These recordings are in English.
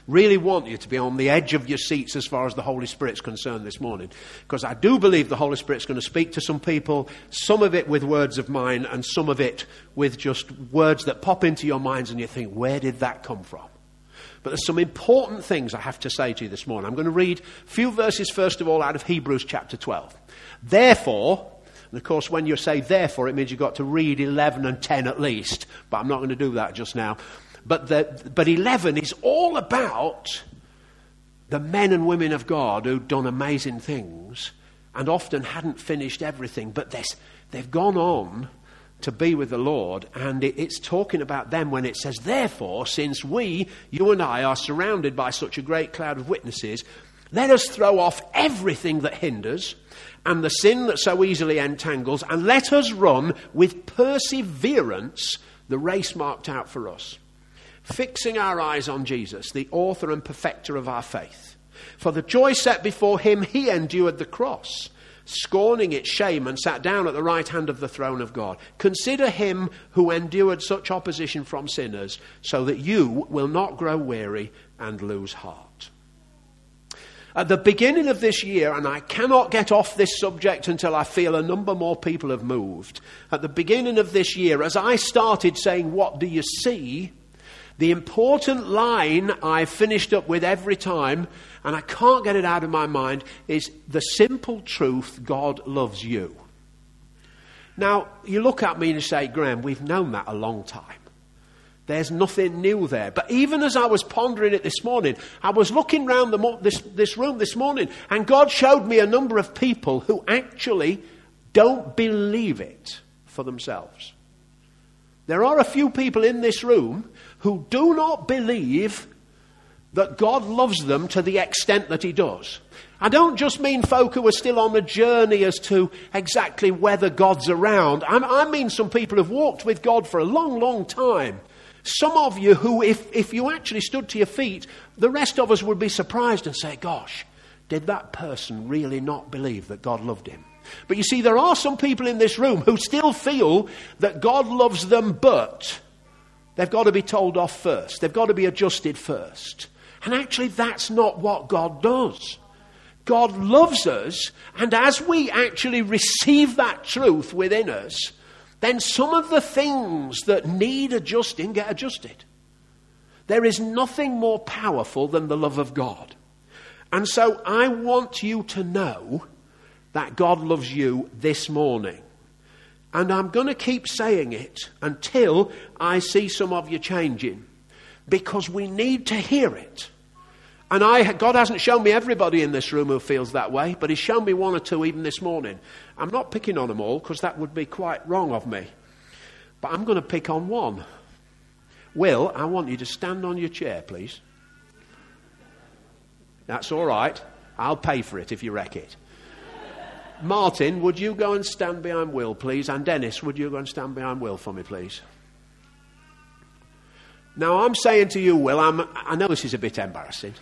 Really want you to be on the edge of your seats as far as the Holy Spirit's concerned this morning. Because I do believe the Holy Spirit's going to speak to some people, some of it with words of mine, and some of it with just words that pop into your minds and you think, where did that come from? But there's some important things I have to say to you this morning. I'm going to read a few verses, first of all, out of Hebrews chapter 12. Therefore, and of course when you say therefore, it means you've got to read 11 and 10 at least. But I'm not going to do that just now. But 11 is all about the men and women of God who've done amazing things and often hadn't finished everything. But they've gone on to be with the Lord, and it's talking about them when it says, therefore, since we, you and I, are surrounded by such a great cloud of witnesses, let us throw off everything that hinders and the sin that so easily entangles, and let us run with perseverance the race marked out for us, fixing our eyes on Jesus, the author and perfecter of our faith. For the joy set before him, he endured the cross, scorning its shame, and sat down at the right hand of the throne of God. Consider him who endured such opposition from sinners, so that you will not grow weary and lose heart. At the beginning of this year, and I cannot get off this subject until I feel a number more people have moved. At the beginning of this year, as I started saying, what do you see? The important line I finished up with every time, and I can't get it out of my mind, is the simple truth: God loves you. Now, you look at me and you say, Graham, we've known that a long time. There's nothing new there. But even as I was pondering it this morning, I was looking around this room this morning, and God showed me a number of people who actually don't believe it for themselves. There are a few people in this room who do not believe that God loves them to the extent that he does. I don't just mean folk who are still on the journey as to exactly whether God's around. I mean some people who've walked with God for a long, long time. Some of you who, if you actually stood to your feet, the rest of us would be surprised and say, gosh, did that person really not believe that God loved him? But you see, there are some people in this room who still feel that God loves them, but they've got to be told off first. They've got to be adjusted first. And actually, that's not what God does. God loves us, and as we actually receive that truth within us, then some of the things that need adjusting get adjusted. There is nothing more powerful than the love of God. And so I want you to know that God loves you this morning. And I'm going to keep saying it until I see some of you changing, because we need to hear it. And God hasn't shown me everybody in this room who feels that way, but he's shown me one or two even this morning. I'm not picking on them all, because that would be quite wrong of me. But I'm going to pick on one. Will, I want you to stand on your chair, please. That's all right. I'll pay for it if you wreck it. Martin, would you go and stand behind Will, please? And Dennis, would you go and stand behind Will for me, please? Now, I'm saying to you, Will, I know this is a bit embarrassing,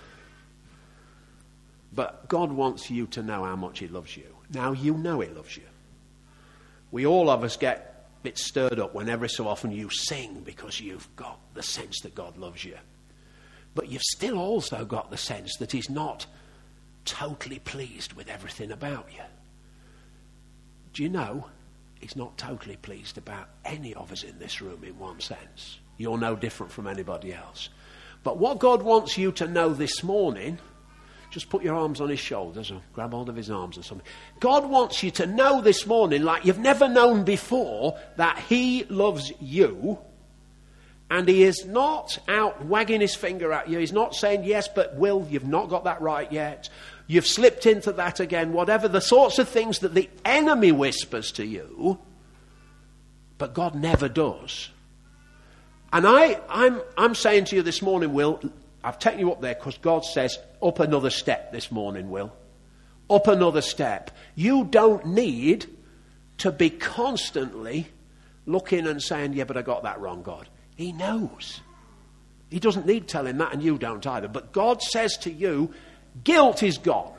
but God wants you to know how much he loves you. Now, you know he loves you. We all of us get a bit stirred up when every so often you sing because you've got the sense that God loves you. But you've still also got the sense that he's not totally pleased with everything about you. Do you know, he's not totally pleased about any of us in this room in one sense. You're no different from anybody else. But what God wants you to know this morning, just put your arms on his shoulders or grab hold of his arms or something. God wants you to know this morning, like you've never known before, that he loves you. And he is not out wagging his finger at you. He's not saying, yes, but Will, you've not got that right yet. You've slipped into that again. Whatever the sorts of things that the enemy whispers to you. But God never does. And I'm saying to you this morning, Will, I've taken you up there because God says, up another step this morning, Will. Up another step. You don't need to be constantly looking and saying, yeah, but I got that wrong, God. He knows. He doesn't need telling that, and you don't either. But God says to you, guilt is gone.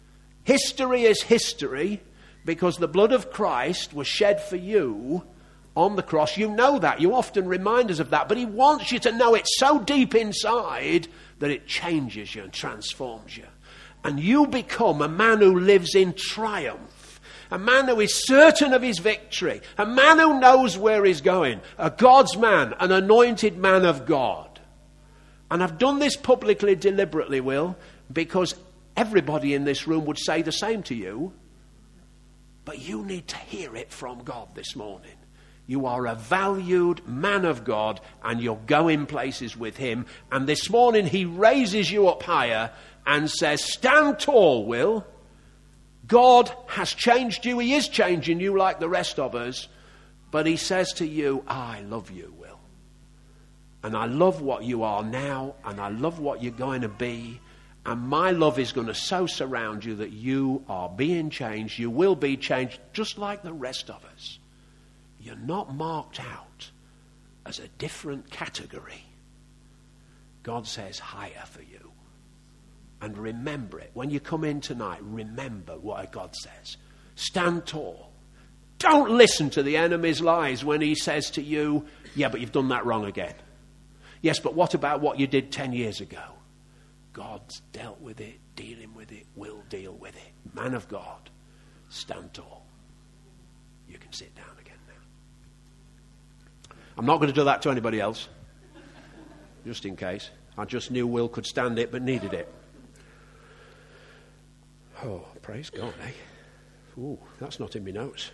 History is history, because the blood of Christ was shed for you on the cross. You know that. You often remind us of that. But he wants you to know it so deep inside that it changes you and transforms you. And you become a man who lives in triumph. A man who is certain of his victory. A man who knows where he's going. A God's man. An anointed man of God. And I've done this publicly, deliberately, Will, because everybody in this room would say the same to you. But you need to hear it from God this morning. You are a valued man of God, and you're going places with him. And this morning he raises you up higher and says, stand tall, Will. God has changed you. He is changing you like the rest of us. But he says to you, I love you, Will. And I love what you are now, and I love what you're going to be. And my love is going to so surround you that you are being changed. You will be changed just like the rest of us. You're not marked out as a different category. God says higher for you. And remember it. When you come in tonight, remember what God says. Stand tall. Don't listen to the enemy's lies when he says to you, yeah, but you've done that wrong again. Yes, but what about what you did 10 years ago? God's dealt with it, dealing with it, will deal with it. Man of God, stand tall. You can sit down again now. I'm not going to do that to anybody else, just in case. I just knew Will could stand it but needed it. Oh, praise God, eh? Ooh, that's not in my notes.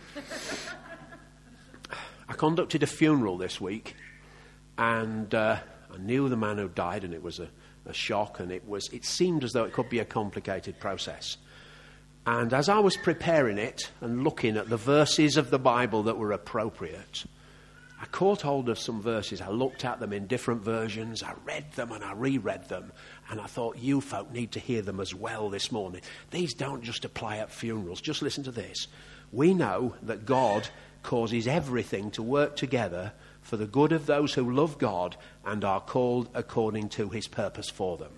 I conducted a funeral this week, and I knew the man who died, and it was a shock, and it seemed as though it could be a complicated process. And as I was preparing it and looking at the verses of the Bible that were appropriate, I caught hold of some verses. I looked at them in different versions. I read them and I reread them. And I thought, you folk need to hear them as well this morning. These don't just apply at funerals. Just listen to this. We know that God causes everything to work together for the good of those who love God and are called according to his purpose for them.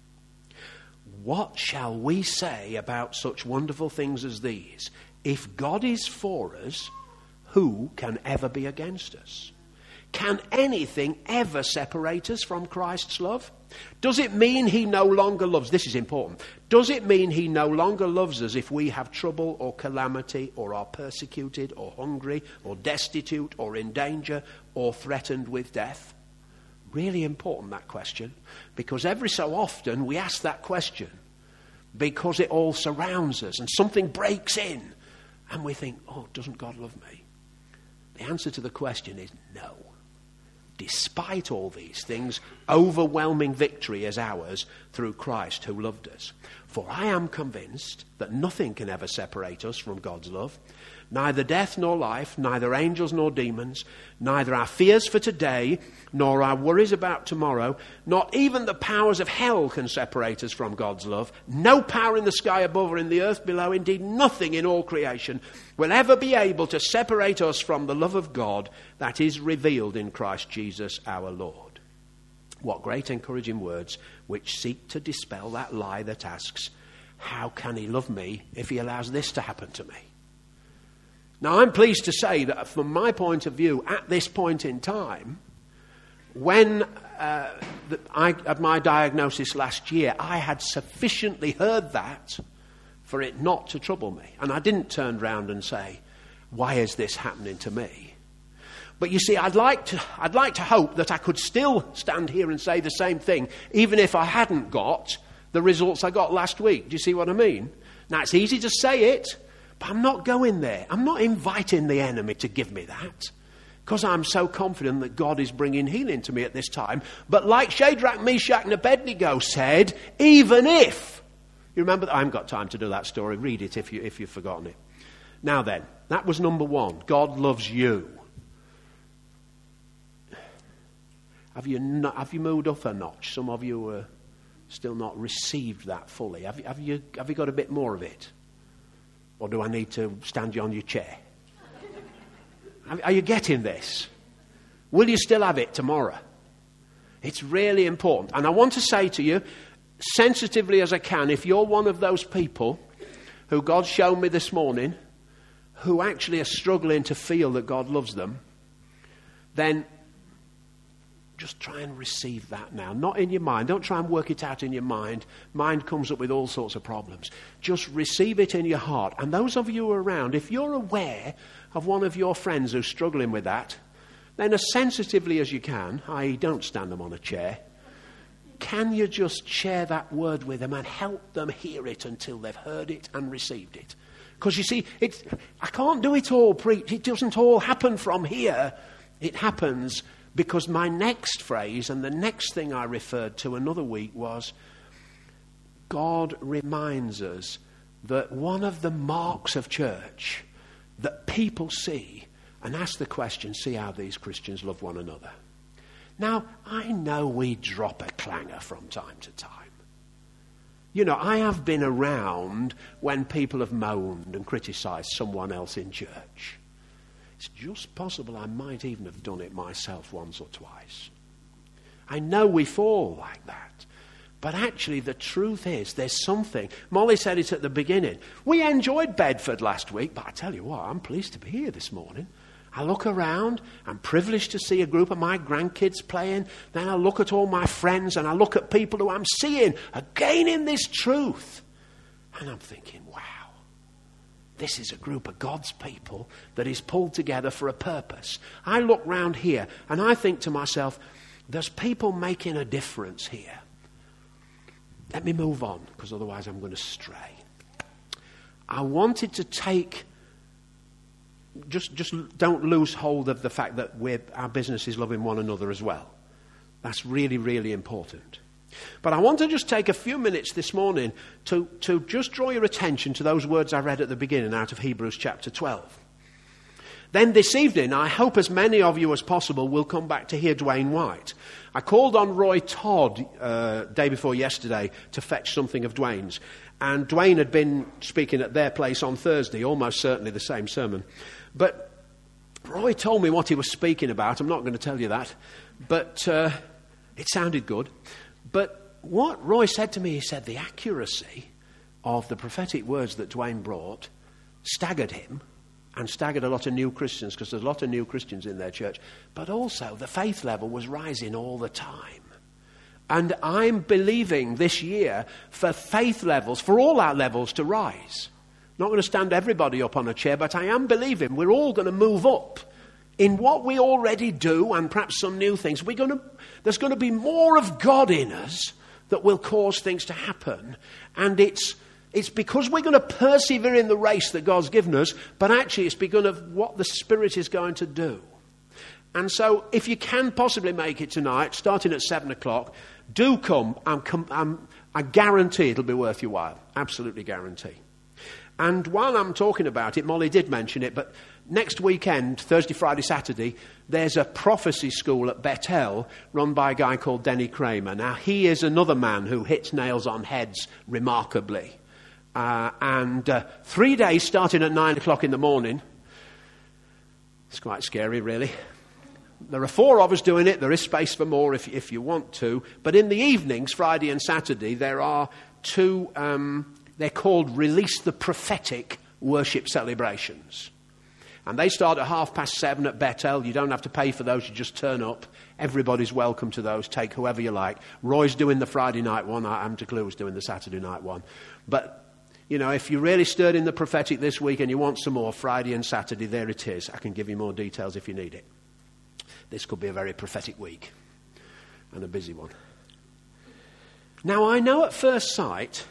What shall we say about such wonderful things as these? If God is for us, who can ever be against us? Can anything ever separate us from Christ's love? Does it mean he no longer loves? This is important. Does it mean he no longer loves us if we have trouble or calamity or are persecuted or hungry or destitute or in danger or threatened with death? Really important, that question, because every so often we ask that question because it all surrounds us and something breaks in and we think, oh, doesn't God love me? The answer to the question is no. Despite all these things, overwhelming victory is ours through Christ who loved us. For I am convinced that nothing can ever separate us from God's love. Neither death nor life, neither angels nor demons, neither our fears for today, nor our worries about tomorrow, not even the powers of hell can separate us from God's love. No power in the sky above or in the earth below, indeed nothing in all creation, will ever be able to separate us from the love of God that is revealed in Christ Jesus our Lord. What great encouraging words which seek to dispel that lie that asks, how can he love me if he allows this to happen to me? Now, I'm pleased to say that from my point of view, at this point in time, when I had my diagnosis last year, I had sufficiently heard that for it not to trouble me. And I didn't turn round and say, why is this happening to me? But you see, I'd like to hope that I could still stand here and say the same thing, even if I hadn't got the results I got last week. Do you see what I mean? Now, it's easy to say it, but I'm not going there. I'm not inviting the enemy to give me that, because I'm so confident that God is bringing healing to me at this time. But like Shadrach, Meshach and Abednego said, even if... You remember that? I haven't got time to do that story. Read it if you've forgotten it. Now then, that was number one. God loves you. Have you moved up a notch? Some of you are still not received that fully. Have you got a bit more of it? Or do I need to stand you on your chair? Are you getting this? Will you still have it tomorrow? It's really important. And I want to say to you, sensitively as I can, if you're one of those people who God showed me this morning, who actually are struggling to feel that God loves them, then just try and receive that now. Not in your mind. Don't try and work it out in your mind. Mind comes up with all sorts of problems. Just receive it in your heart. And those of you around, if you're aware of one of your friends who's struggling with that, then as sensitively as you can, i.e. don't stand them on a chair, can you just share that word with them and help them hear it until they've heard it and received it? Because you see, I can't do it all. It doesn't all happen from here. It happens because my next phrase and the next thing I referred to another week was, God reminds us that one of the marks of church that people see and ask the question, see how these Christians love one another. Now, I know we drop a clanger from time to time. You know, I have been around when people have moaned and criticised someone else in church. It's just possible I might even have done it myself once or twice. I know we fall like that. But actually the truth is there's something. Molly said it at the beginning. We enjoyed Bedford last week, but I tell you what, I'm pleased to be here this morning. I look around, I'm privileged to see a group of my grandkids playing. Then I look at all my friends and I look at people who I'm seeing again in this truth. And I'm thinking, wow. This is a group of God's people that is pulled together for a purpose. I look round here and I think to myself, there's people making a difference here. Let me move on, because otherwise I'm going to stray. I wanted to take, just don't lose hold of the fact that our business is loving one another as well. That's really, really important. But I want to just take a few minutes this morning to just draw your attention to those words I read at the beginning out of Hebrews chapter 12. Then this evening, I hope as many of you as possible will come back to hear Dwayne White. I called on Roy Todd day before yesterday to fetch something of Dwayne's. And Dwayne had been speaking at their place on Thursday, almost certainly the same sermon. But Roy told me what he was speaking about. I'm not going to tell you that. But it sounded good. But what Roy said to me, he said the accuracy of the prophetic words that Dwayne brought staggered him and staggered a lot of new Christians, because there's a lot of new Christians in their church. But also the faith level was rising all the time. And I'm believing this year for faith levels, for all our levels to rise. Not going to stand everybody up on a chair, but I am believing we're all going to move up in what we already do and perhaps some new things. There's going to be more of God in us that will cause things to happen. And it's because we're going to persevere in the race that God's given us, but actually it's because of what the Spirit is going to do. And so if you can possibly make it tonight, starting at 7 o'clock, do come. I guarantee it'll be worth your while. Absolutely guarantee. And while I'm talking about it, Molly did mention it, but next weekend, Thursday, Friday, Saturday, there's a prophecy school at Bethel run by a guy called Denny Kramer. Now, he is another man who hits nails on heads remarkably. 3 days starting at 9 o'clock in the morning. It's quite scary, really. There are 4 of us doing it. There is space for more if you want to. But in the evenings, Friday and Saturday, there are 2, they're called Release the Prophetic worship celebrations. And they start at 7:30 at Bethel. You don't have to pay for those. You just turn up. Everybody's welcome to those. Take whoever you like. Roy's doing the Friday night one. I'm to Clue's doing the Saturday night one. But, you know, if you really stirred in the prophetic this week and you want some more, Friday and Saturday, there it is. I can give you more details if you need it. This could be a very prophetic week and a busy one. Now, I know at first sight,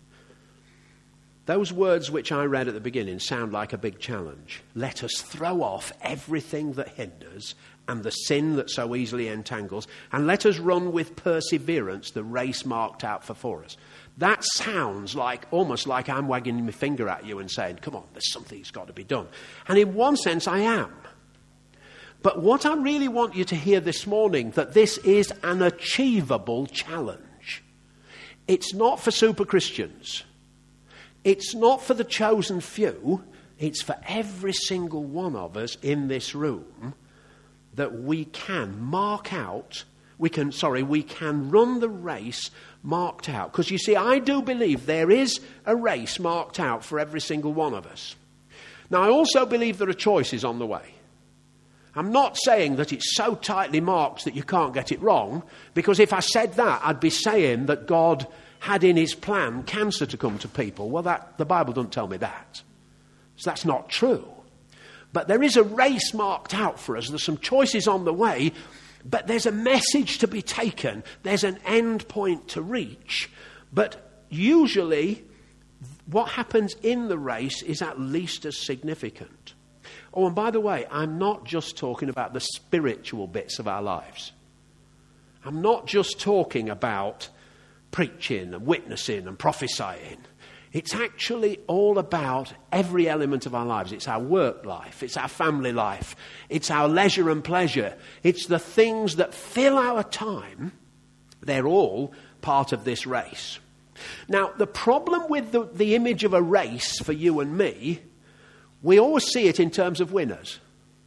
those words which I read at the beginning sound like a big challenge. Let us throw off everything that hinders and the sin that so easily entangles, and let us run with perseverance the race marked out for us. That sounds like almost like I'm wagging my finger at you and saying, come on, there's something that's got to be done. And in one sense, I am. But what I really want you to hear this morning, that this is an achievable challenge. It's not for super Christians. It's not for the chosen few. It's for every single one of us in this room that we can mark out, we can run the race marked out. Because you see, I do believe there is a race marked out for every single one of us. Now, I also believe there are choices on the way. I'm not saying that it's so tightly marked that you can't get it wrong, because if I said that, I'd be saying that God had in his plan cancer to come to people. Well, the Bible doesn't tell me that. So that's not true. But there is a race marked out for us. There's some choices on the way, but there's a message to be taken. There's an end point to reach. But usually, what happens in the race is at least as significant. Oh, and by the way, I'm not just talking about the spiritual bits of our lives. I'm not just talking about preaching and witnessing and prophesying. It's actually all about every element of our lives. It's our work life. It's our family life. It's our leisure and pleasure. It's the things that fill our time. They're all part of this race. Now, the problem with the image of a race for you and me, we always see it in terms of winners.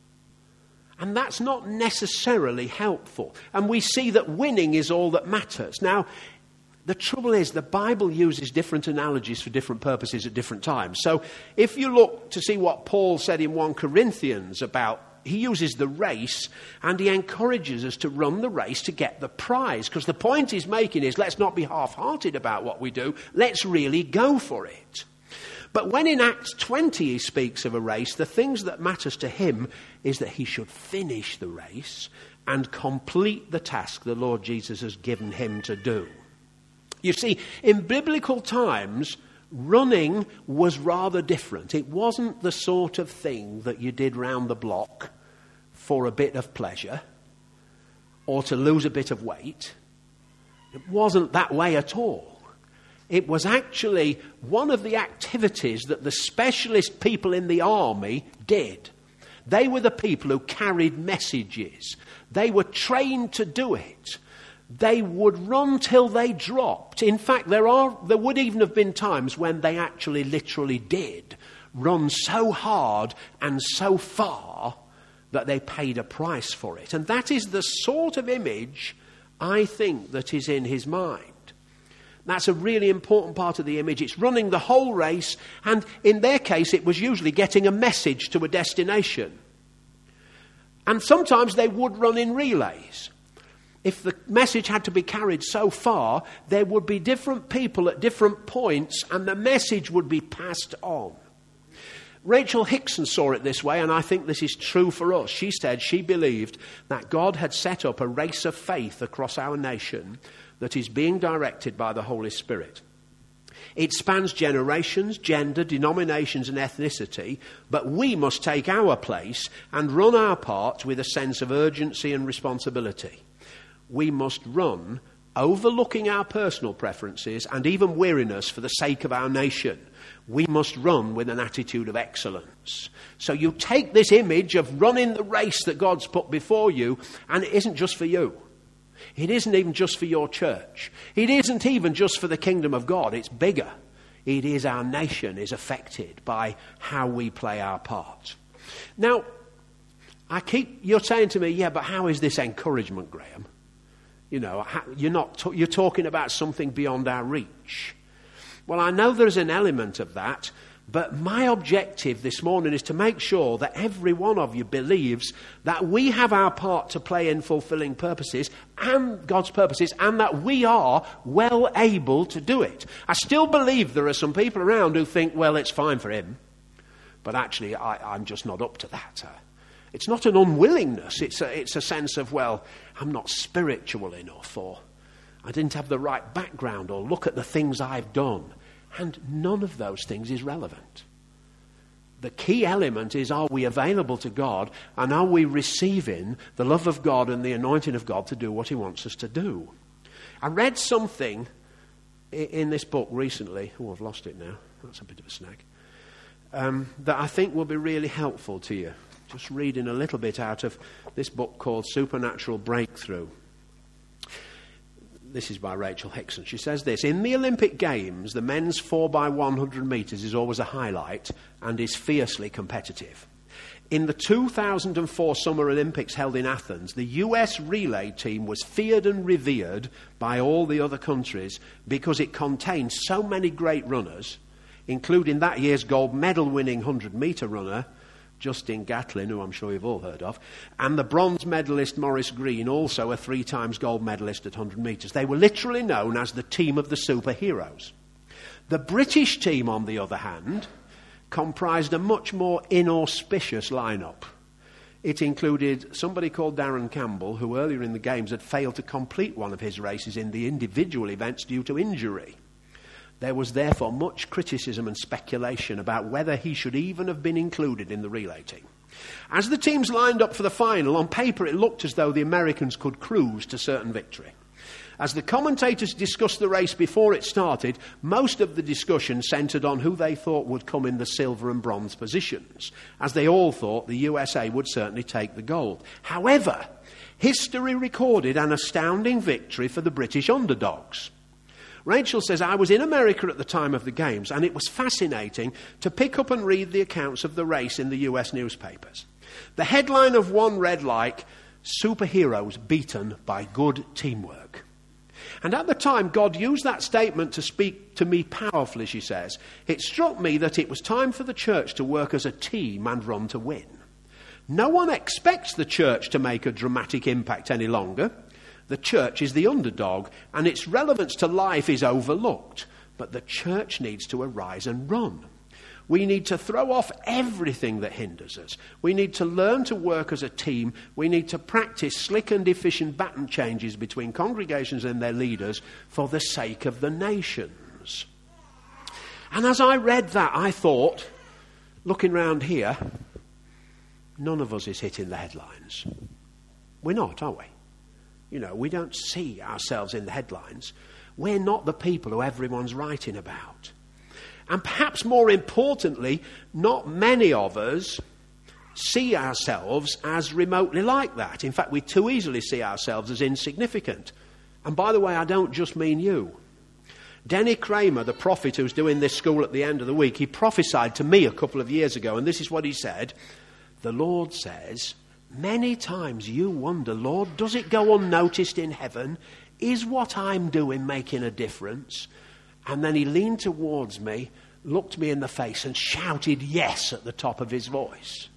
And that's not necessarily helpful. And we see that winning is all that matters. Now, the trouble is the Bible uses different analogies for different purposes at different times. So if you look to see what Paul said in 1 Corinthians about, he uses the race and he encourages us to run the race to get the prize. Because the point he's making is, let's not be half-hearted about what we do. Let's really go for it. But when in Acts 20 he speaks of a race, the things that matters to him is that he should finish the race and complete the task the Lord Jesus has given him to do. You see, in biblical times, running was rather different. It wasn't the sort of thing that you did round the block for a bit of pleasure or to lose a bit of weight. It wasn't that way at all. It was actually one of the activities that the specialist people in the army did. They were the people who carried messages. They were trained to do it. They would run till they dropped. In fact, there would even have been times when they actually literally did run so hard and so far that they paid a price for it. And that is the sort of image, I think, that is in his mind. That's a really important part of the image. It's running the whole race, and in their case, it was usually getting a message to a destination. And sometimes they would run in relays. If the message had to be carried so far, there would be different people at different points, and the message would be passed on. Rachel Hickson saw it this way, and I think this is true for us. She said she believed that God had set up a race of faith across our nation that is being directed by the Holy Spirit. It spans generations, gender, denominations and ethnicity, but we must take our place and run our part with a sense of urgency and responsibility. We must run overlooking our personal preferences and even weariness for the sake of our nation. We must run with an attitude of excellence. So you take this image of running the race that God's put before you, and it isn't just for you. It isn't even just for your church. It isn't even just for the kingdom of God. It's bigger. It is our nation is affected by how we play our part. Now, you're saying to me, yeah, but how is this encouragement, Graham? You know, you're talking about something beyond our reach. Well, I know there's an element of that, but my objective this morning is to make sure that every one of you believes that we have our part to play in fulfilling purposes and God's purposes, and that we are well able to do it. I still believe there are some people around who think, well, it's fine for him, but actually I'm just not up to that. It's not an unwillingness. It's a sense of, well, I'm not spiritual enough, or I didn't have the right background, or look at the things I've done. And none of those things is relevant. The key element is, are we available to God, and are we receiving the love of God and the anointing of God to do what he wants us to do? I read something in this book recently. Oh, I've lost it now. That's a bit of a snag. That I think will be really helpful to you. Just reading a little bit out of this book called Supernatural Breakthrough. This is by Rachel Hickson. She says this: in the Olympic Games, the men's 4x100 metres is always a highlight and is fiercely competitive. In the 2004 Summer Olympics held in Athens, the US relay team was feared and revered by all the other countries because it contained so many great runners. including that year's gold medal-winning 100-metre runner, Justin Gatlin, who I'm sure you've all heard of, and the bronze medalist Maurice Greene, also a 3 times gold medalist at 100 metres. They were literally known as the team of the superheroes. The British team, on the other hand, comprised a much more inauspicious lineup. It included somebody called Darren Campbell, who earlier in the games had failed to complete one of his races in the individual events due to injury. There was therefore much criticism and speculation about whether he should even have been included in the relay team. As the teams lined up for the final, on paper it looked as though the Americans could cruise to certain victory. As the commentators discussed the race before it started, most of the discussion centred on who they thought would come in the silver and bronze positions, as they all thought the USA would certainly take the gold. However, history recorded an astounding victory for the British underdogs. Rachel says, I was in America at the time of the games, and it was fascinating to pick up and read the accounts of the race in the US newspapers. The headline of one read like, "Superheroes beaten by good teamwork." And at the time, God used that statement to speak to me powerfully, she says. It struck me that it was time for the church to work as a team and run to win. No one expects the church to make a dramatic impact any longer. The church is the underdog, and its relevance to life is overlooked. But the church needs to arise and run. We need to throw off everything that hinders us. We need to learn to work as a team. We need to practice slick and efficient baton changes between congregations and their leaders for the sake of the nations. And as I read that, I thought, looking round here, none of us is hitting the headlines. We're not, are we? You know, we don't see ourselves in the headlines. We're not the people who everyone's writing about. And perhaps more importantly, not many of us see ourselves as remotely like that. In fact, we too easily see ourselves as insignificant. And by the way, I don't just mean you. Denny Kramer, the prophet who's doing this school at the end of the week, he prophesied to me a couple of years ago, and this is what he said. The Lord says, many times you wonder, Lord, does it go unnoticed in heaven? Is what I'm doing making a difference? And then he leaned towards me, looked me in the face and shouted yes at the top of his voice.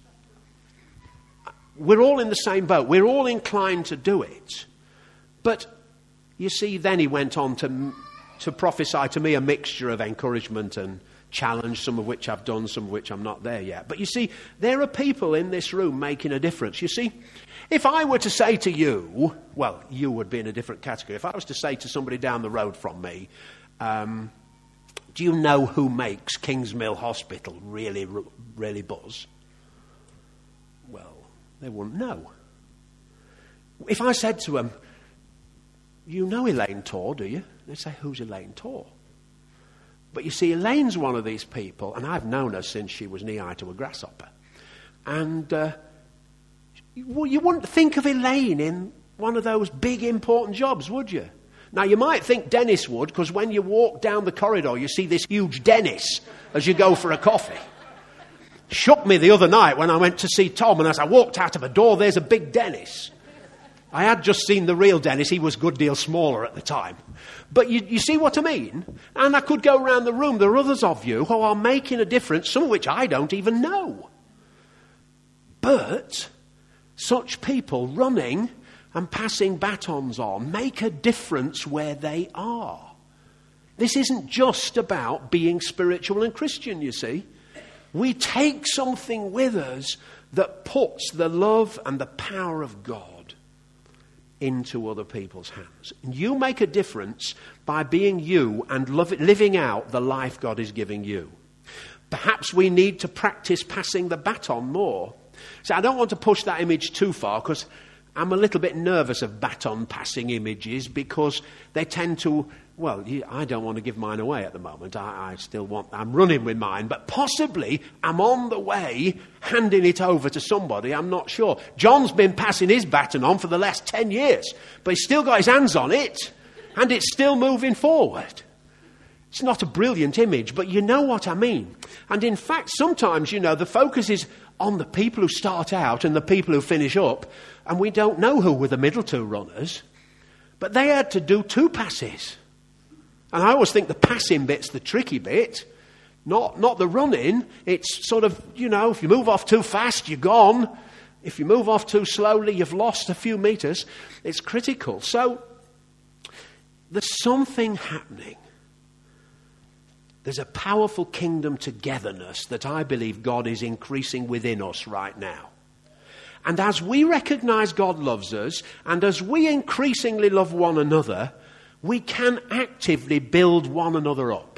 We're all in the same boat. We're all inclined to do it. But you see, then he went on to prophesy to me a mixture of encouragement and challenge, some of which I've done, some of which I'm not there yet. But you see, there are people in this room making a difference. You see, if I were to say to you, well, you would be in a different category. If I was to say to somebody down the road from me, do you know who makes Kingsmill Hospital really, really buzz? Well, they wouldn't know. If I said to them, you know Elaine Torr, do you? They'd say, who's Elaine Torr? But you see, Elaine's one of these people, and I've known her since she was knee-high to a grasshopper. And you wouldn't think of Elaine in one of those big, important jobs, would you? Now, you might think Dennis would, because when you walk down the corridor, you see this huge Dennis as you go for a coffee. Shook me the other night when I went to see Tom, and as I walked out of a door, there's a big Dennis. I had just seen the real Dennis. He was a good deal smaller at the time. But you see what I mean? And I could go around the room. There are others of you who are making a difference, some of which I don't even know. But such people running and passing batons on make a difference where they are. This isn't just about being spiritual and Christian, you see. We take something with us that puts the love and the power of God into other people's hands. And you make a difference by being you and living out the life God is giving you. Perhaps we need to practice passing the baton more. So I don't want to push that image too far, because I'm a little bit nervous of baton passing images, because they tend to, well, I don't want to give mine away at the moment. I'm running with mine, but possibly I'm on the way handing it over to somebody. I'm not sure. John's been passing his baton on for the last 10 years, but he's still got his hands on it, and it's still moving forward. It's not a brilliant image, but you know what I mean. And in fact, sometimes, the focus is on the people who start out and the people who finish up, and we don't know who were the middle two runners, but they had to do 2 passes. And I always think the passing bit's the tricky bit, Not the running. It's sort of, if you move off too fast, you're gone. If you move off too slowly, you've lost a few meters. It's critical. So there's something happening. There's a powerful kingdom togetherness that I believe God is increasing within us right now. And as we recognize God loves us, and as we increasingly love one another, we can actively build one another up.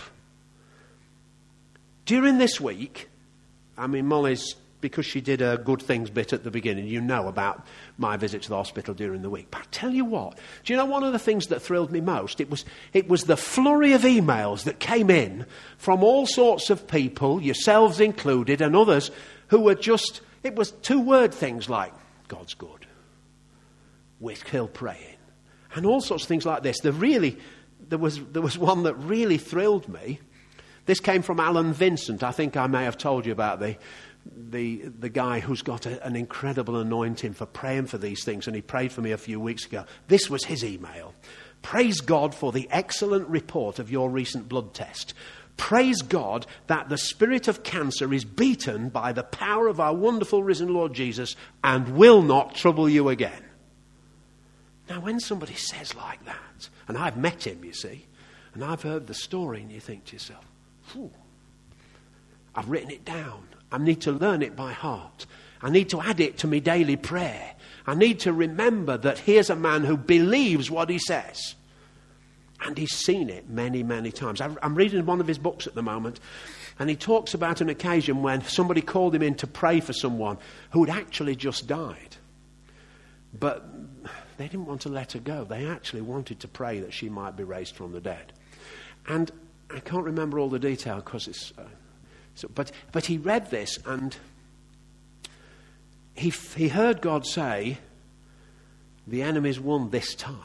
During this week, Molly's, because she did a good things bit at the beginning, about my visit to the hospital during the week. But I tell you what, do you know one of the things that thrilled me most? It was the flurry of emails that came in from all sorts of people, yourselves included, and others who were just, it was 2-word things like, God's good, we're still praying, and all sorts of things like this. There was one that really thrilled me. This came from Alan Vincent. I think I may have told you about the guy who's got an incredible anointing for praying for these things, and he prayed for me a few weeks ago. This was his email. Praise God for the excellent report of your recent blood test. Praise God that the spirit of cancer is beaten by the power of our wonderful risen Lord Jesus and will not trouble you again. Now, when somebody says like that, and I've met him, you see, and I've heard the story, and you think to yourself, I've written it down. I need to learn it by heart. I need to add it to my daily prayer. I need to remember that here's a man who believes what he says. And he's seen it many, many times. I'm reading one of his books at the moment, and he talks about an occasion when somebody called him in to pray for someone who had actually just died. But they didn't want to let her go. They actually wanted to pray that she might be raised from the dead. And I can't remember all the detail because it's... But he read this, and he heard God say, the enemy's won this time,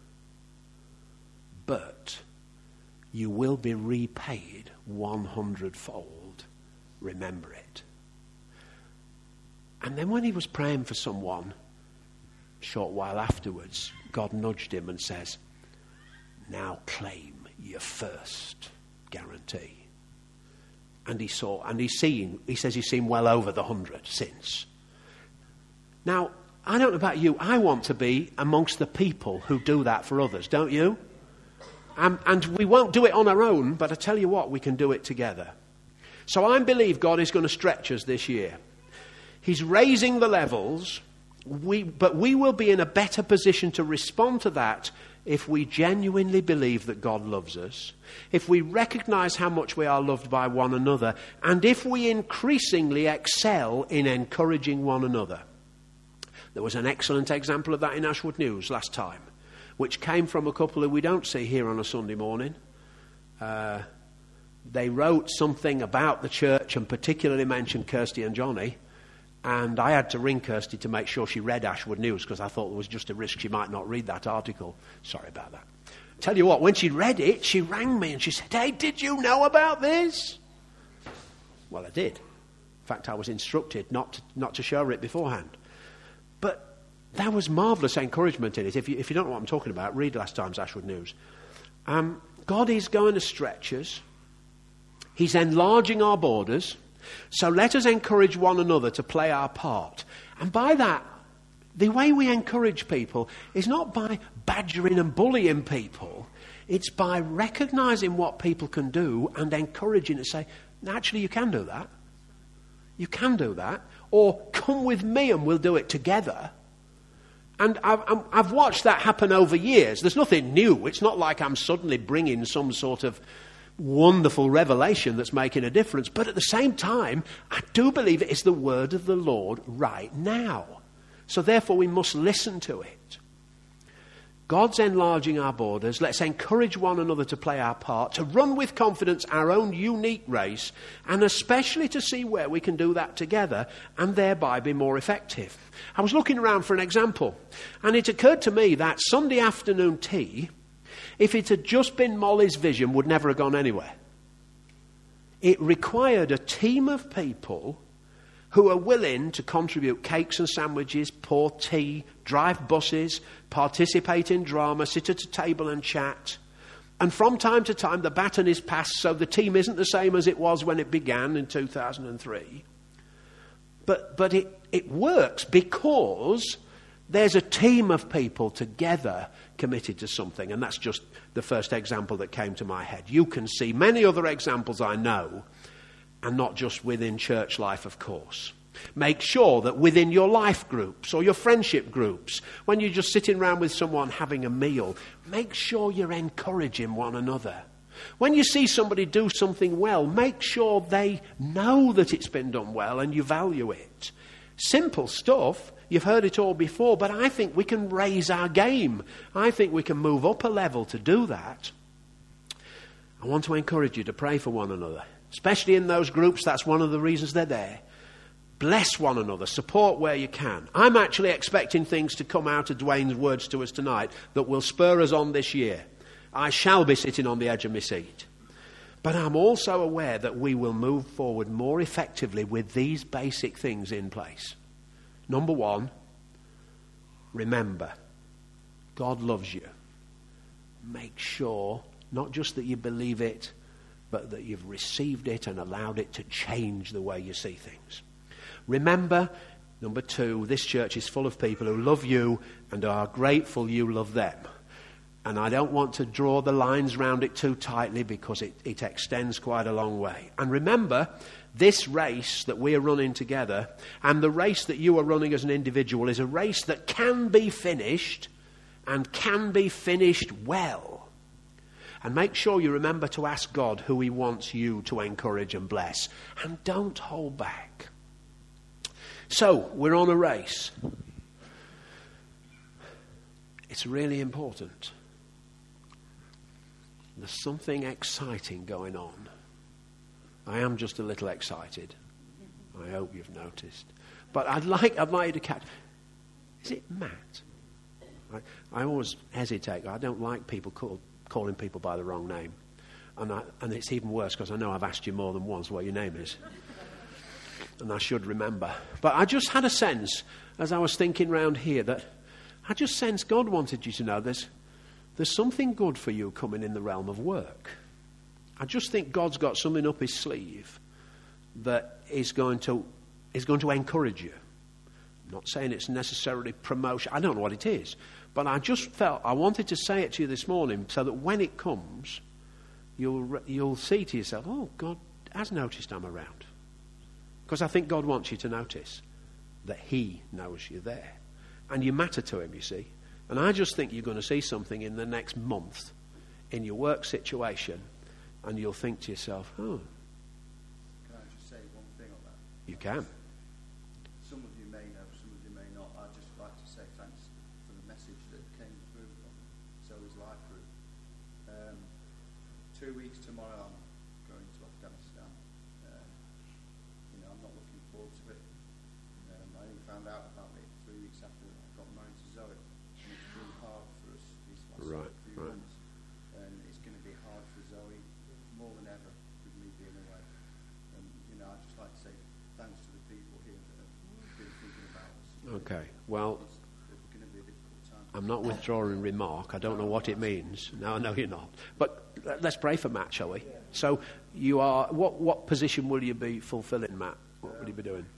but you will be repaid 100-fold. Remember it. And then when he was praying for someone, a short while afterwards, God nudged him and says, now claim your first guarantee. And he says he's seen well over the 100 since. Now, I don't know about you, I want to be amongst the people who do that for others, don't you? And we won't do it on our own, but I tell you what, we can do it together. So I believe God is going to stretch us this year. He's raising the levels, but we will be in a better position to respond to that if we genuinely believe that God loves us, if we recognize how much we are loved by one another, and if we increasingly excel in encouraging one another. There was an excellent example of that in Ashwood News last time, which came from a couple who we don't see here on a Sunday morning. They wrote something about the church and particularly mentioned Kirsty and Johnny. And I had to ring Kirsty to make sure she read Ashwood News because I thought there was just a risk she might not read that article. Sorry about that. Tell you what, when she read it, she rang me and she said, hey, did you know about this? Well, I did. In fact, I was instructed not to show her it beforehand. But there was marvellous encouragement in it. If you don't know what I'm talking about, read last time's Ashwood News. God is going to stretch us. He's enlarging our borders. So let us encourage one another to play our part. And by that, the way we encourage people is not by badgering and bullying people. It's by recognising what people can do and encouraging to say, actually, you can do that. You can do that. Or come with me and we'll do it together. And I've watched that happen over years. There's nothing new. It's not like I'm suddenly bringing some sort of wonderful revelation that's making a difference. But at the same time, I do believe it is the word of the Lord right now. So therefore we must listen to it. God's enlarging our borders. Let's encourage one another to play our part, to run with confidence our own unique race, and especially to see where we can do that together and thereby be more effective. I was looking around for an example, and it occurred to me that Sunday afternoon tea, if it had just been Molly's vision, would never have gone anywhere. It required a team of people who are willing to contribute cakes and sandwiches, pour tea, drive buses, participate in drama, sit at a table and chat. And from time to time, the baton is passed, so the team isn't the same as it was when it began in 2003. But it works because there's a team of people together committed to something. And that's just the first example that came to my head. You can see many other examples I know, and not just within church life, of course. Make sure that within your life groups or your friendship groups, when you're just sitting around with someone having a meal, make sure you're encouraging one another. When you see somebody do something well, make sure they know that it's been done well and you value it. Simple stuff, you've heard it all before, but I think we can raise our game. I think we can move up a level to do that. I want to encourage you to pray for one another, especially in those groups. That's one of the reasons they're there. Bless one another, support where you can. I'm actually expecting things to come out of Dwayne's words to us tonight that will spur us on this year. I shall be sitting on the edge of my seat. But I'm also aware that we will move forward more effectively with these basic things in place. Number one, remember, God loves you. Make sure, not just that you believe it, but that you've received it and allowed it to change the way you see things. Remember, number two, this church is full of people who love you and are grateful you love them. And I don't want to draw the lines around it too tightly because it extends quite a long way. And remember, this race that we are running together and the race that you are running as an individual is a race that can be finished and can be finished well. And make sure you remember to ask God who he wants you to encourage and bless. And don't hold back. So, we're on a race. It's really important. There's something exciting going on. I am just a little excited. I hope you've noticed. But I'd like you to catch. Is it Matt? I always hesitate. I don't like people calling people by the wrong name. And it's even worse because I know I've asked you more than once what your name is. And I should remember. But I just had a sense, as I was thinking round here, that I just sensed God wanted you to know there's something good for you coming in the realm of work. I just think God's got something up his sleeve that is going to encourage you. I'm not saying it's necessarily promotion. I don't know what it is. But I just felt I wanted to say it to you this morning so that when it comes, you'll see to yourself, oh, God has noticed I'm around. Because I think God wants you to notice that he knows you're there. And you matter to him, you see. And I just think you're going to see something in the next month in your work situation, and you'll think to yourself, oh. Can I just say one thing on that? You can. Some of you may know, some of you may not. I'd just like to say thanks for the message that came through from Zoe's Life Group. 2 weeks tomorrow I'm going to Afghanistan. I'm not looking forward to it. I only found out about it 3 weeks after I got married to Zoe. And it's been hard for us these last few months. And it's going to be hard for Zoe more than ever with me being away. And, I'd just like to say thanks to the people here that have been thinking about us. Okay, well, It's going to be a difficult time. I'm not withdrawing remark. I don't know what it means. No, I know you're not. But let's pray for Matt, shall we? Yeah. So you are, what position will you be fulfilling, Matt? What will you be doing?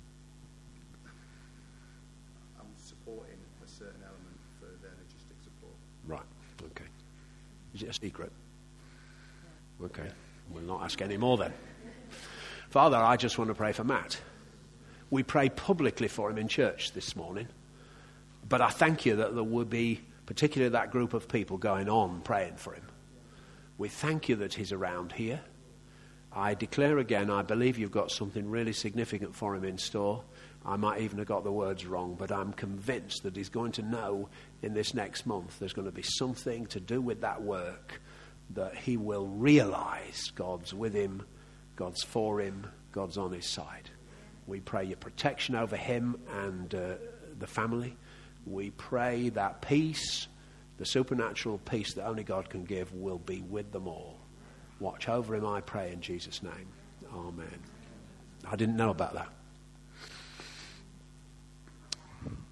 I'm supporting a certain element for their logistic support. Right, okay. Is it a secret? Okay, we'll not ask any more then. Father, I just want to pray for Matt. We pray publicly for him in church this morning. But I thank you that there will be, particularly that group of people going on praying for him. We thank you that he's around here. I declare again, I believe you've got something really significant for him in store. I might even have got the words wrong, but I'm convinced that he's going to know in this next month there's going to be something to do with that work that he will realize God's with him, God's for him, God's on his side. We pray your protection over him and the family. We pray that peace, the supernatural peace that only God can give, will be with them all. Watch over him, I pray, in Jesus' name. Amen. I didn't know about that.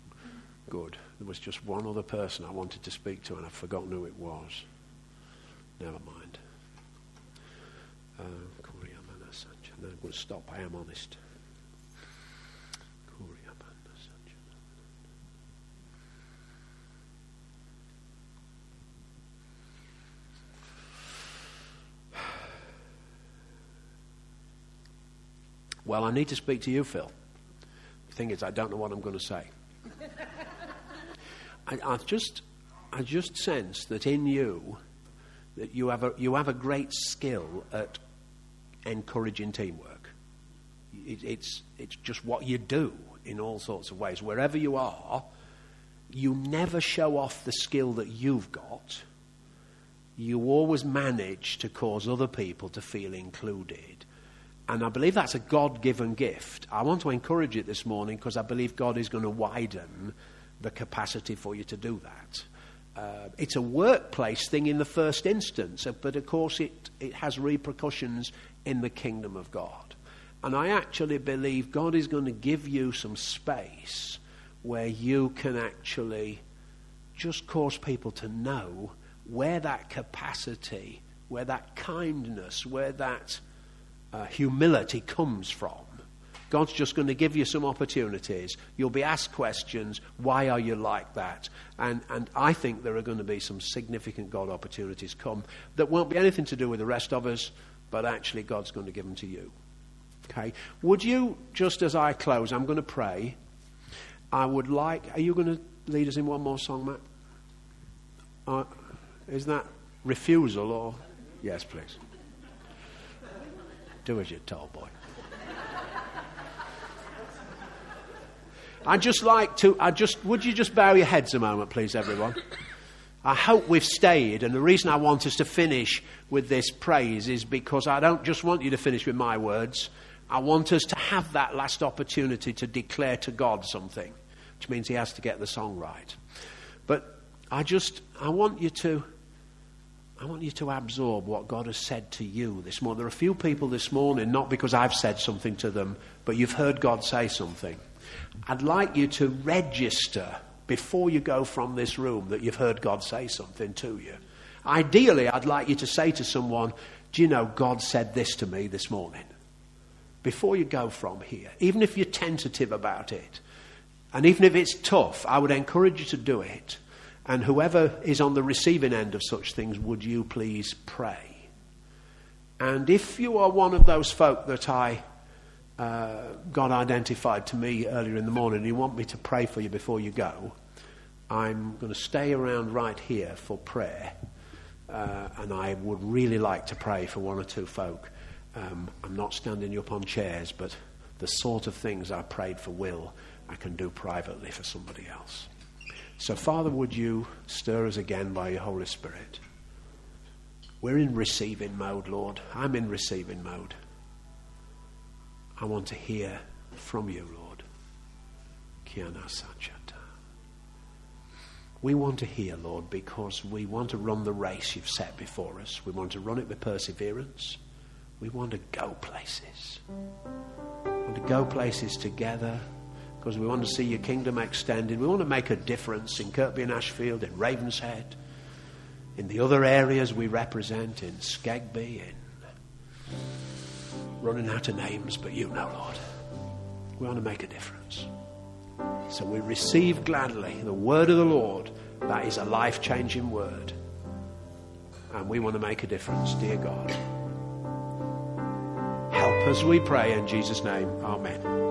Good. There was just one other person I wanted to speak to, and I've forgotten who it was. Never mind. I'm going to stop. I am honest. Well, I need to speak to you, Phil. The thing is, I don't know what I'm going to say. I just sense that in you, that you have a great skill at encouraging teamwork. It's just what you do in all sorts of ways. Wherever you are, you never show off the skill that you've got. You always manage to cause other people to feel included. And I believe that's a God-given gift. I want to encourage it this morning because I believe God is going to widen the capacity for you to do that. It's a workplace thing in the first instance, but of course it has repercussions in the kingdom of God. And I actually believe God is going to give you some space where you can actually just cause people to know where that capacity, where that kindness, where that humility comes from. God's just going to give you some opportunities. You'll be asked questions. Why are you like that? And I think there are going to be some significant God opportunities come that won't be anything to do with the rest of us, but actually God's going to give them to you. Okay? Would you, just as I close, I'm going to pray. Are you going to lead us in one more song, Matt? Is that refusal or? Yes, please. Do as you're told, boy. Would you just bow your heads a moment, please, everyone? I hope we've stayed, and the reason I want us to finish with this praise is because I don't just want you to finish with my words. I want us to have that last opportunity to declare to God something, which means he has to get the song right. But I want you to absorb what God has said to you this morning. There are a few people this morning, not because I've said something to them, but you've heard God say something. I'd like you to register before you go from this room that you've heard God say something to you. Ideally, I'd like you to say to someone, do you know God said this to me this morning? Before you go from here, even if you're tentative about it, and even if it's tough, I would encourage you to do it. And whoever is on the receiving end of such things, would you please pray? And if you are one of those folk that God identified to me earlier in the morning, and you want me to pray for you before you go, I'm going to stay around right here for prayer. And I would really like to pray for one or two folk. I'm not standing you up on chairs, but the sort of things I prayed for Will, I can do privately for somebody else. So, Father, would you stir us again by your Holy Spirit? We're in receiving mode, Lord. I'm in receiving mode. I want to hear from you, Lord. We want to hear, Lord, because we want to run the race you've set before us. We want to run it with perseverance. We want to go places. We want to go places together because we want to see your kingdom extended. We want to make a difference in Kirkby and Ashfield, in Ravenshead, in the other areas we represent, in Skegby, in running out of names, but you know, Lord. We want to make a difference. So we receive gladly the word of the Lord. That is a life-changing word. And we want to make a difference, dear God. Help us, we pray, in Jesus' name. Amen.